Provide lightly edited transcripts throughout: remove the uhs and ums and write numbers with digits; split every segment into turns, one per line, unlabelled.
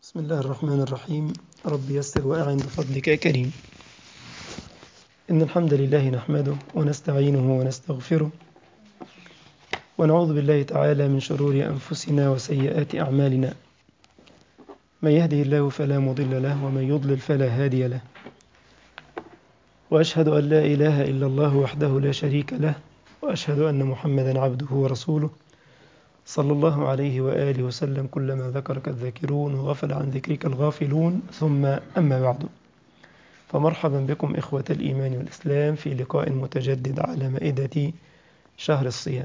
بسم الله الرحمن الرحيم. رب يسر وأعن بفضلك يا كريم. إن الحمد لله نحمده ونستعينه ونستغفره ونعوذ بالله تعالى من شرور أنفسنا وسيئات أعمالنا. من يهده الله فلا مضل له ومن يضلل فلا هادي له، وأشهد أن لا إله إلا الله وحده لا شريك له، وأشهد أن محمدا عبده ورسوله صلى الله عليه وآله وسلم. كلما ذكرك الذاكرون وغفل عن ذكرك الغافلون، ثم أما بعد، فمرحبا بكم إخوة الإيمان والإسلام في لقاء متجدد على مائدة شهر الصيام،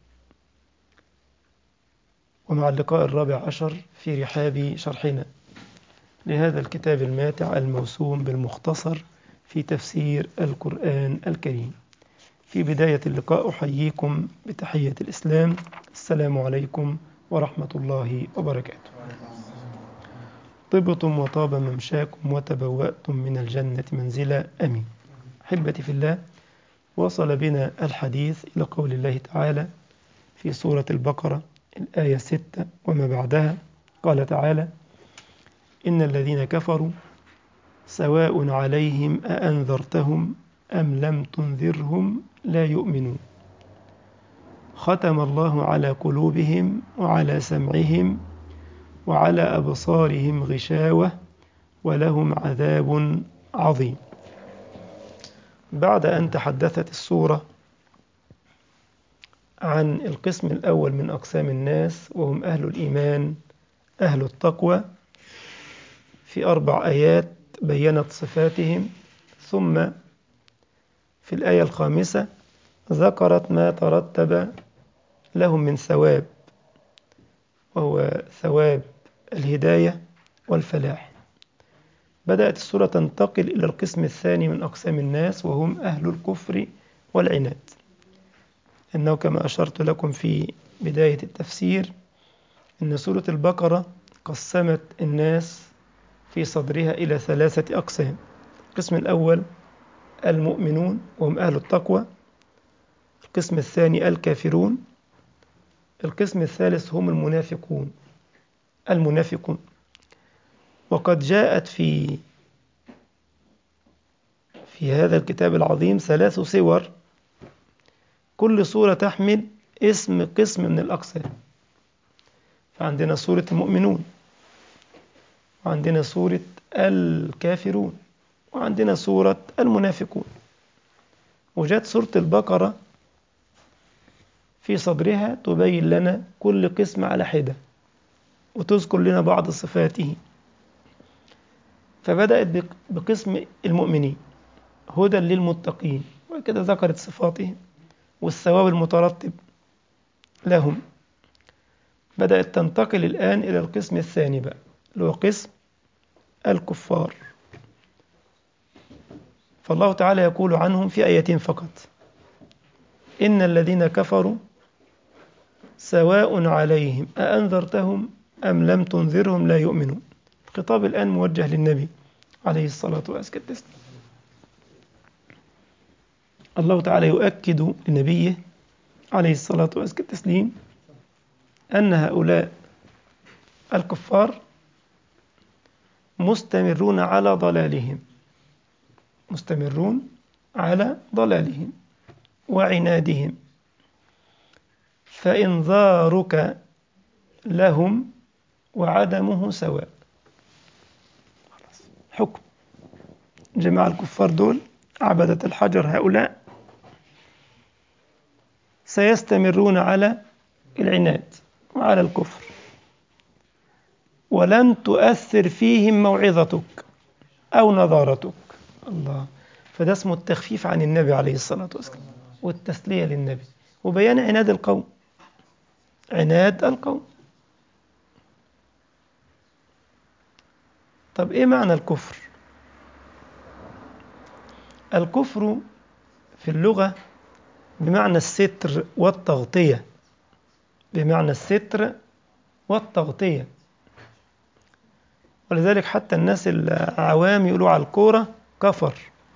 ومع اللقاء الرابع عشر في رحاب شرحنا لهذا الكتاب الماتع الموسوم بالمختصر في تفسير القرآن الكريم. في بداية اللقاء أحييكم بتحية الإسلام، السلام عليكم ورحمة الله وبركاته. طبتم وطاب ممشاكم وتبوأتم من الجنة منزلا، أمين. أحبتي في الله، وصل بنا الحديث إلى قول الله تعالى في سورة البقرة الآية 6 وما بعدها. قال تعالى: إن الذين كفروا سواء عليهم أأنذرتهم أم لم تنذرهم لا يؤمنون، ختم الله على قلوبهم وعلى سمعهم وعلى أبصارهم غشاوة ولهم عذاب عظيم. بعد أن تحدثت السورة عن القسم الأول من أقسام الناس، وهم أهل الإيمان أهل التقوى، في 4 آيات بيّنت صفاتهم، ثم في الآية 5 ذكرت ما ترتب لهم من ثواب، وهو ثواب الهداية والفلاح. بدأت السورة تنتقل إلى القسم الثاني من أقسام الناس، وهم أهل الكفر والعناد. إنه كما أشرت لكم في بداية التفسير إن سورة البقرة قسمت الناس في صدرها إلى 3 أقسام. القسم الأول المؤمنون وهم أهل التقوى، القسم الثاني الكافرون، القسم الثالث هم المنافقون. وقد جاءت في هذا الكتاب العظيم 3 سور، كل سورة تحمل اسم قسم من الأقسام. فعندنا سورة المؤمنون، وعندنا سورة الكافرون، وعندنا سورة المنافقون. وجاءت سورة البقرة في صدرها تبين لنا كل قسم على حدة، وتذكر لنا بعض صفاته. فبدأت بقسم المؤمنين، هدى للمتقين، وكده ذكرت صفاتهم والثواب المترتب لهم. بدأت تنتقل الآن إلى القسم الثاني بقى، اللي هو قسم الكفار. فالله تعالى يقول عنهم في آيتين فقط: إن الذين كفروا سواء عليهم أأنذرتهم أم لم تنذرهم لا يؤمنون. الخطاب الآن موجه للنبي عليه الصلاة والسلام. الله تعالى يؤكد لنبيه عليه الصلاة والتسليم أن هؤلاء الكفار مستمرون على ضلالهم وعنادهم، فإنذارك لهم وعدمه سواء. حكم جماعة الكفار دول، عبدة الحجر هؤلاء، سيستمرون على العناد وعلى الكفر، ولن تؤثر فيهم موعظتك أو نظارتك. الله، فده اسمه التخفيف عن النبي عليه الصلاة والسلام والتسلية للنبي، وبيان عناد القوم. طب إيه معنى الكفر؟ الكفر في اللغة بمعنى الستر والتغطية، ولذلك حتى الناس العوام يقولوا على الكورة كفر،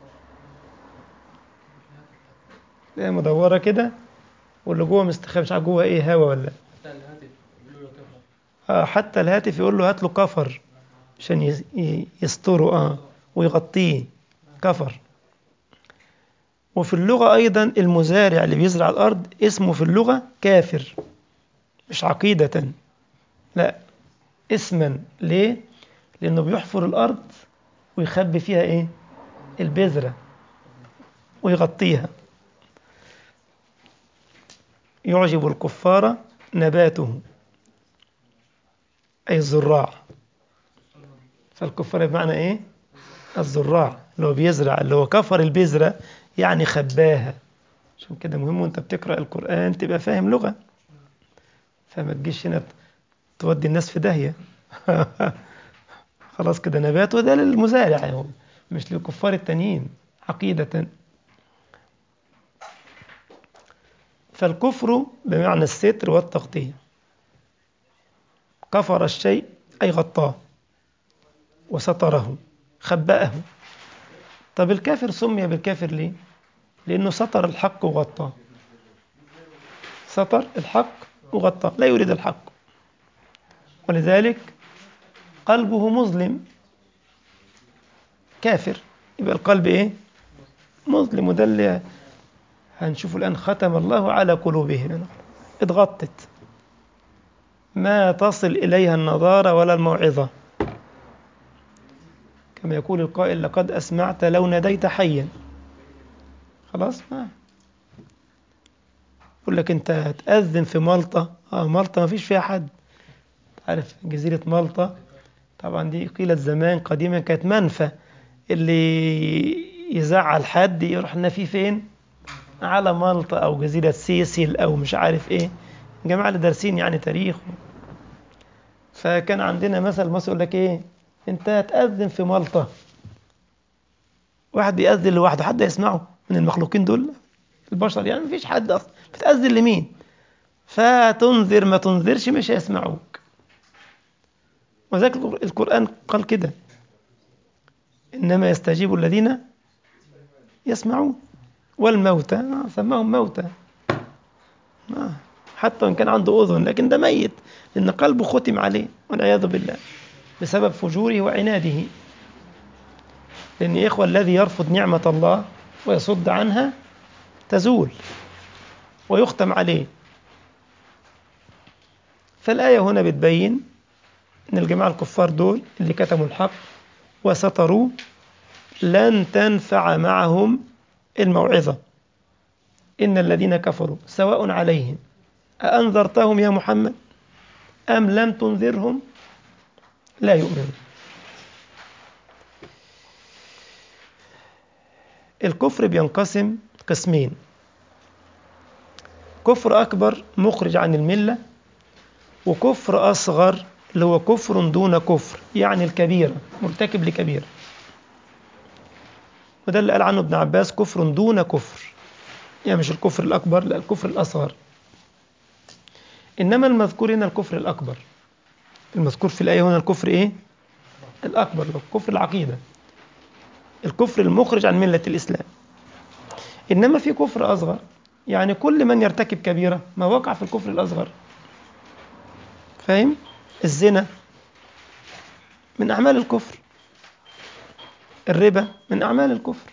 هي مدورة كده واللي جوه مستخبي، مش عارف جوه ايه، هوا ولا. حتى الهاتف يقول له هات له كفر، عشان يستره ويغطيه، كفر. وفي اللغة أيضا المزارع اللي بيزرع الأرض اسمه في اللغة كافر، مش عقيدة، لا، اسما. ليه؟ لأنه بيحفر الأرض ويخبي فيها إيه؟ البذرة ويغطيها. يعجب الكفار نباته، أي الزراع. فالكفار بمعنى إيه؟ الزراع، اللي هو بيزرع، اللي هو كفر البذرة يعني خباها. عشان كده مهم وانت بتقرأ القرآن تبقى فاهم لغة، فما تجيش هنا تودي الناس في داهية. خلاص كده نبات، وده للمزارع يعني، مش للكفار التانيين عقيدة. فالكفر بمعنى الستر والتغطية. كفر الشيء أي غطاه وستره، خبأه. طب الكافر سمي بالكافر ليه؟ لأنه ستر الحق وغطاه، ستر الحق وغطاه، لا يريد الحق، ولذلك قلبه مظلم، كافر. يبقى القلب إيه؟ مظلم. وده اللي هنشوفه الآن، ختم الله على قلوبهم، اتغطت، ما تصل إليها النظارة ولا الموعظة. كما يقول القائل: لقد أسمعت لو ناديت حيا. خلاص، ما يقول لك أنت هتأذن في مالطا. مالطا ما فيش فيها حد. عارف جزيرة مالطا؟ طبعا دي قيلت زمان قديما كانت منفى، اللي يزعل حد يروح لنا فيه فين؟ على مالطا أو جزيرة سيسل أو مش عارف إيه. الجماعة اللي دارسين يعني تاريخ. فكان عندنا مثل مصر يقول لك إيه؟ أنت هتأذن في مالطا. واحد بيأذن لوحده، حد يسمعه من المخلوقين دول؟ البشر يعني مفيش حد أصلا. بتأذن لمين؟ فتنذر ما تنذرش مش هيسمعوك. وذلك القرآن قال كده: إنما يستجيب الذين يسمعون، والموتى سماهم موتى. حتى وإن كان عنده أذن، لكن ده ميت، لأن قلبه ختم عليه والعياذ بالله بسبب فجوره وعناده. لأن يا إخوة الذي يرفض نعمة الله ويصد عنها تزول ويختم عليه. فالآية هنا بتبين إن الجماعة الكفار دول اللي كتموا الحق وستروا لن تنفع معهم الموعظة. إن الذين كفروا سواء عليهم أأنذرتهم يا محمد أم لم تنذرهم لا يؤمنون. الكفر بينقسم قسمين: كفر أكبر مخرج عن الملة، وكفر أصغر اللي هو كفر دون كفر، يعني الكبيرة، مرتكب لكبيرة. وده اللي قال عنه ابن عباس: كفر دون كفر، يعني مش الكفر الأكبر، لا، الكفر الأصغر. إنما المذكور هنا الكفر الأكبر. المذكور في الآية هنا الكفر إيه؟ الأكبر، كفر العقيدة، الكفر المخرج عن ملة الإسلام. إنما في كفر أصغر، يعني كل من يرتكب كبيرة ما وقع في الكفر الأصغر. فاهم؟ الزنا من أعمال الكفر، الربا من أعمال الكفر،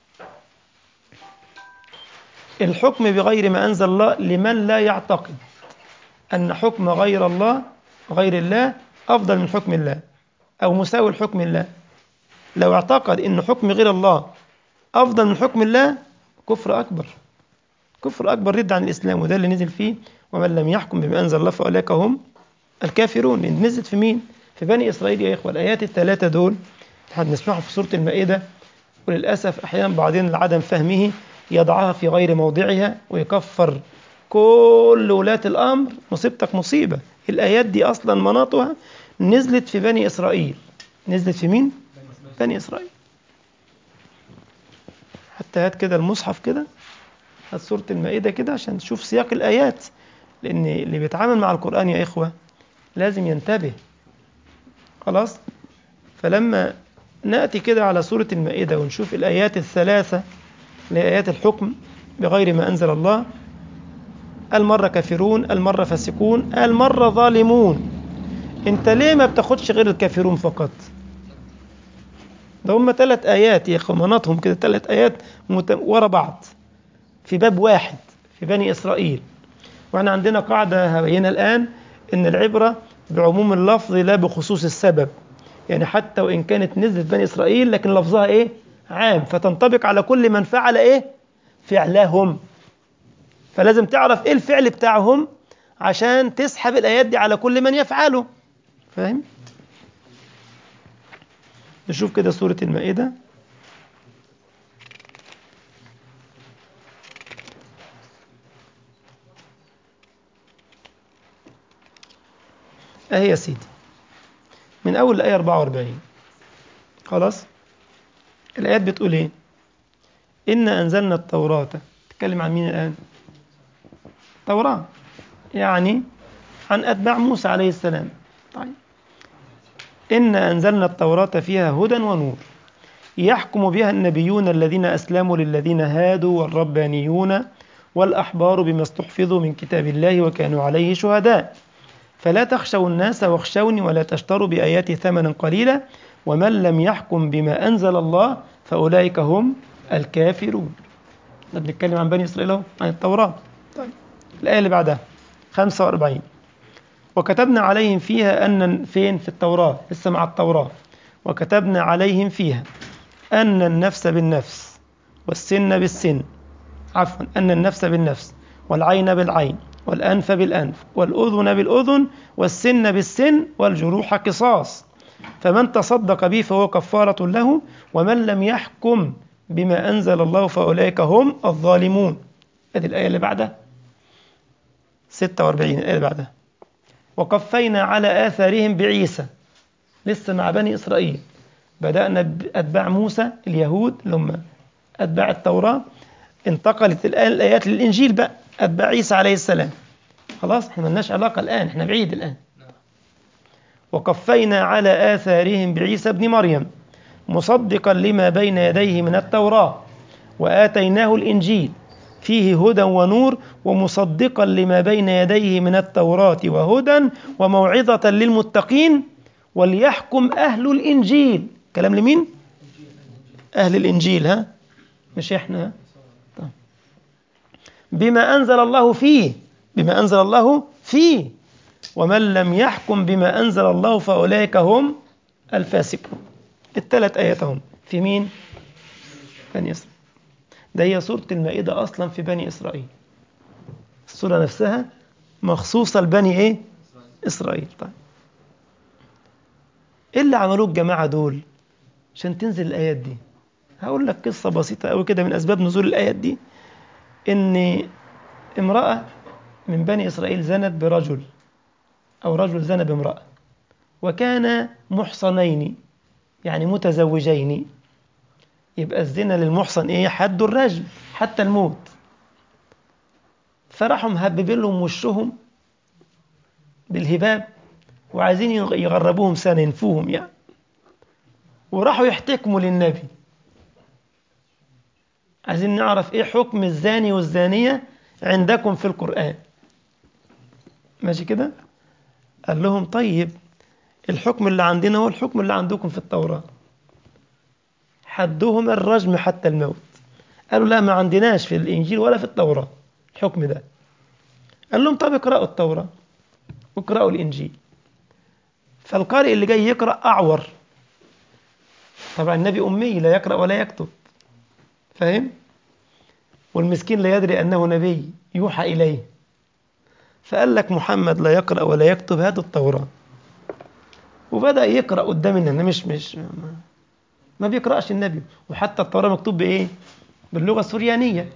الحكم بغير ما أنزل الله لمن لا يعتقد أن حكم غير الله، غير الله، أفضل من حكم الله أو مساوي لحكم الله. لو اعتقد أن حكم غير الله أفضل من حكم الله، كفر أكبر، كفر أكبر، رد عن الإسلام. وده اللي نزل فيه: ومن لم يحكم بما أنزل الله فأولئك هم الكافرون. نزلت في مين؟ في بني إسرائيل يا إخوة. الآيات الثلاثة دول هنسمعهم في سورة المائدة، وللأسف أحيانا بعضهم لعدم فهمه يضعها في غير موضعها ويكفر كل ولاة الأمر. مصيبتك مصيبة. الآيات دي أصلا مناطها نزلت في بني إسرائيل. نزلت في مين؟ بني إسرائيل. حتى هات كده المصحف كده، هات سورة المائدة كده عشان تشوف سياق الآيات، لأن اللي بيتعامل مع القرآن يا إخوة لازم ينتبه. خلاص؟ فلما نأتي كده على سورة المائدة ونشوف الآيات الثلاثة لآيات الحكم بغير ما أنزل الله، المرة كافرون، المرة فاسقون، المرة ظالمون. انت ليه ما بتاخدش غير الكافرون فقط؟ ده هم 3 آيات يا خماناتهم كده، 3 آيات ورا بعض في باب واحد في بني إسرائيل. وإحنا عندنا قاعدة هبينها الآن، إن العبرة بعموم اللفظ لا بخصوص السبب. يعني حتى وإن كانت نزلت بني إسرائيل لكن لفظها إيه؟ عام، فتنطبق على كل من فعل إيه؟ فعلهم. فلازم تعرف إيه الفعل بتاعهم عشان تسحب الآيات دي على كل من يفعله. فاهم؟ نشوف كده سورة المائدة. أهي يا سيدي من أول الآية 44. خلاص، الآيات بتقول إيه؟ إنا أنزلنا التوراة. تتكلم عن مين الآن؟ توراة، يعني عن أتباع موسى عليه السلام. طيب، إنا أنزلنا التوراة فيها هدى ونور يحكم بها النبيون الذين أسلموا للذين هادوا والربانيون والأحبار بما استحفظوا من كتاب الله وكانوا عليه شهداء. فلا تخشوا الناس واخشوني ولا تشتروا بآياتي ثمنا قليلا ومن لم يحكم بما أنزل الله فأولئك هم الكافرون. ده بنتكلم عن بني إسرائيل أهو، عن التوراة. طيب، الآية اللي بعدها 45. وكتبنا عليهم فيها أن فين في التوراة لسه مع التوراة. وكتبنا عليهم فيها أن النفس بالنفس والسن بالسن، عفوا أن النفس بالنفس والعين بالعين والأنف بالأنف والأذن بالأذن والسن بالسن والجروح قصاص، فمن تصدق به فهو كفارة له ومن لم يحكم بما أنزل الله فأولئك هم الظالمون. هذه الآية اللي بعدها 46. الآية اللي بعدها وقفينا على آثارهم بعيسى. لسه مع بني إسرائيل، بدأنا بأتباع موسى اليهود اللي هم أتباع التوراة، انتقلت الآن الآيات للإنجيل بقى أتباع عيسى عليه السلام. خلاص احنا ملناش علاقة الآن، احنا بعيد الآن. وقفينا على آثارهم بعيسى ابن مريم مصدقا لما بين يديه من التوراة وآتيناه الإنجيل فيه هدى ونور ومصدقا لما بين يديه من التوراة وهدى وموعظة للمتقين وليحكم أهل الإنجيل. كلام لمين؟ أهل الإنجيل، ها؟ مش إحنا، ها؟ طيب. بما أنزل الله فيه، بما أنزل الله فيه ومن لم يحكم بما أنزل الله فأولئك هم الفاسقون. ال3 آيات هم في مين؟ بني إسرائيل. ده هي سورة المائدة أصلا في بني إسرائيل، السورة نفسها مخصوصة لبني إيه؟ إسرائيل. طيب، إيه اللي عملوه الجماعة دول عشان تنزل الآيات دي؟ هقول لك قصة بسيطة أوي كده من أسباب نزول الآيات دي. إن امرأة من بني إسرائيل زنت برجل، أو رجل زنى بامرأة، وكان محصنين يعني متزوجين. يبقى الزنا للمحصن إيه؟ حد الرجم حتى الموت. فراحوا مهببين لهم وشهم بالهباب وعايزين يغربوهم سنة، ينفوهم يعني، وراحوا يحتكموا للنبي. عايزين نعرف إيه حكم الزاني والزانية عندكم في القرآن. ماشي كده؟ قال لهم طيب الحكم اللي عندنا هو الحكم اللي عندكم في التوراة، حدهم الرجم حتى الموت. قالوا لا، ما عندناش في الإنجيل ولا في التوراة الحكم ده. قال لهم طب اقرأوا التوراة واقرأوا الإنجيل. فالقارئ اللي جاي يقرأ أعور، طبعا النبي أمي لا يقرأ ولا يكتب، فاهم؟ والمسكين لا يدري أنه نبي يوحى إليه. فقال لك محمد لا يقرأ ولا يكتب، هاتوا التوراة. وبدأ يقرأ قدام النبي، مش ما بيقرأش النبي. وحتى التوراة مكتوب بإيه؟ باللغة السريانية.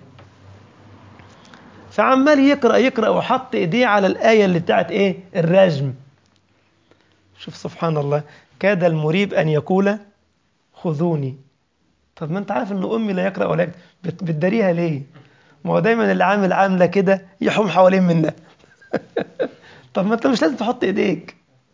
فعمال يقرأ يقرأ وحط إيديه على الآية اللي بتاعت إيه؟ الرجم. شوف سبحان الله، كاد المريب أن يقول خذوني. طب ما أنت عارف إن أمي لا يقرأ ولا يكتب، بتداريها ليه؟ ما هو دايما اللي عامل عاملة كده يحوم حوالين منها. طب ما أنت مش لازم تحط إيديك.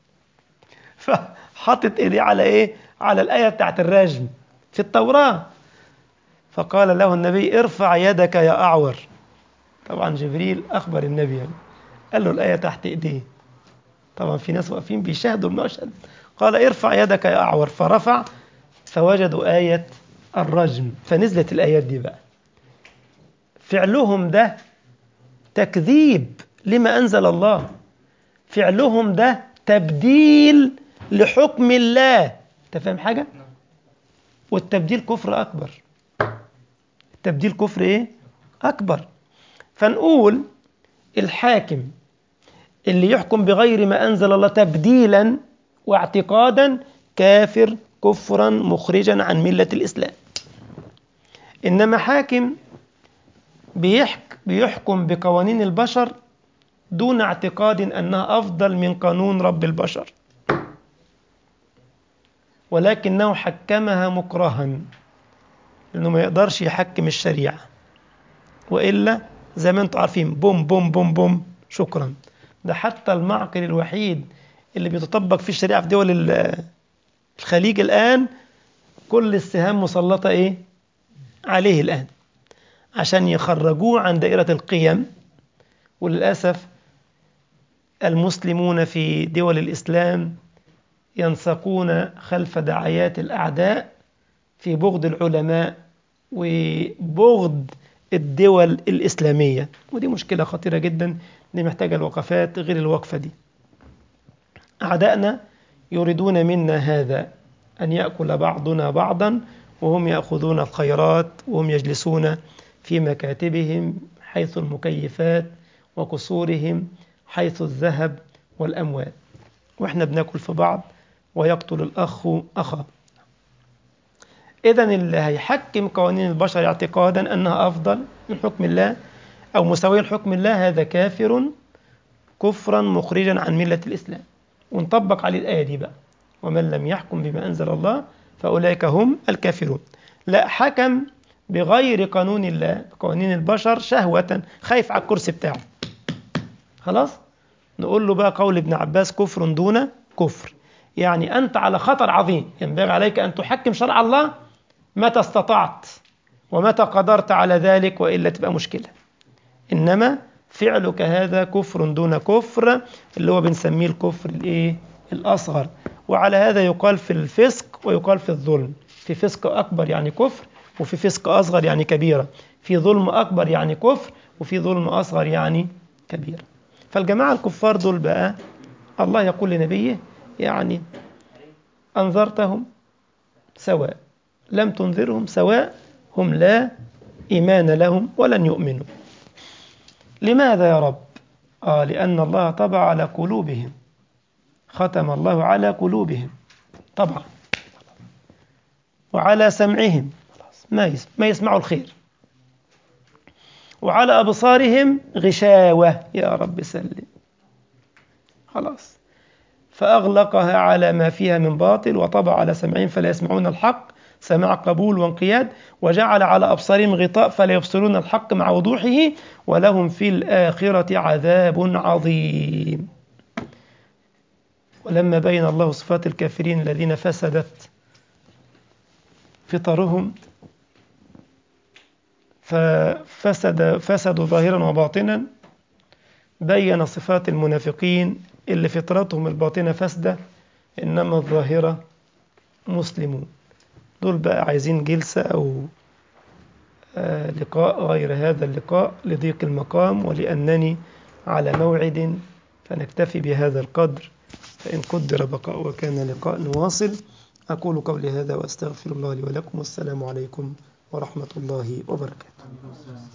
فحطت إيديه على إيه؟ على الآية بتاعت الرجم في التوراة. فقال له النبي ارفع يدك يا أعور. طبعا جبريل أخبر النبي يعني، قال له الآية تحت إيديه. طبعا في ناس واقفين بيشاهدوا المشهد. قال ارفع يدك يا أعور، فرفع فوجدوا آية الرجم، فنزلت الآيات دي بقى. فعلهم ده تكذيب لما أنزل الله، فعلهم ده تبديل لحكم الله. أنت فاهم حاجة؟ والتبديل كفر أكبر. التبديل كفر إيه؟ أكبر. فنقول الحاكم اللي يحكم بغير ما أنزل الله تبديلا واعتقادا كافر كفرا مخرجا عن ملة الإسلام. إنما حاكم بيحكم بقوانين البشر دون اعتقاد أنها أفضل من قانون رب البشر، ولكنه حكمها مكرها، لأنه ما يقدرش يحكم الشريعة، وإلا زي ما انتم عارفين بوم بوم بوم بوم شكرا. ده حتى المعقل الوحيد اللي بيتطبق في الشريعة في دول الخليج الآن كل السهام مسلطة إيه؟ عليه الآن عشان يخرجوه عن دائرة القيم. وللأسف المسلمون في دول الإسلام ينسقون خلف دعايات الأعداء في بغض العلماء وبغض الدول الإسلامية، ودي مشكلة خطيرة جدا، دي محتاجة الوقفات غير الوقفة دي. أعدائنا يريدون منا هذا، أن يأكل بعضنا بعضا، وهم يأخذون الخيرات وهم يجلسون في مكاتبهم حيث المكيفات وقصورهم حيث الذهب والأموال، وإحنا بناكل في بعض ويقتل الأخ أخاه. إذن اللي هيحكم قوانين البشر اعتقادا أنها أفضل من حكم الله أو مساوية لحكم الله، هذا كافر كفرا مخرجا عن ملة الإسلام. ونطبق عليه الآية دي بقى: ومن لم يحكم بما أنزل الله فأولئك هم الكافرون. لا، حكم بغير قانون الله قوانين البشر شهوة، خايف على الكرسي بتاعه، خلاص نقول له بقى قول ابن عباس: كفر دون كفر. يعني أنت على خطر عظيم، ينبغي عليك أن تحكم شرع الله متى استطعت ومتى قدرت على ذلك، وإلا تبقى مشكلة. إنما فعلك هذا كفر دون كفر، اللي هو بنسميه الكفر الأصغر. وعلى هذا يقال في الفسق ويقال في الظلم: في فسق أكبر يعني كفر، وفي فسق أصغر يعني كبيرة، في ظلم أكبر يعني كفر، وفي ظلم أصغر يعني كبيرة. فالجماعة الكفار دول بقى الله يقول لنبيه: يعني أنذرتهم سواء، لم تنذرهم سواء، هم لا إيمان لهم ولن يؤمنوا. لماذا يا رب؟ لأن الله طبع على قلوبهم، ختم الله على قلوبهم طبعا، وعلى سمعهم ما يسمعوا الخير، وعلى أبصارهم غشاوة، يا رب سلم، خلاص، فأغلقها على ما فيها من باطل، وطبع على سمعهم فلا يسمعون الحق سماع قبول وانقياد، وجعل على أبصارهم غطاء فلا يبصرون الحق مع وضوحه، ولهم في الآخرة عذاب عظيم. ولما بين الله صفات الكافرين الذين فسدت فطرهم فسدوا ظاهرا وباطنا، بين صفات المنافقين اللي فطرتهم الباطنة فاسدة إنما الظاهرة مسلمون. دول بقى عايزين جلسة أو لقاء غير هذا اللقاء لضيق المقام، ولأنني على موعد، فنكتفي بهذا القدر، فإن قدر بقاء وكان لقاء نواصل. أقول قولي هذا وأستغفر الله لي ولكم، والسلام عليكم ورحمة الله وبركاته.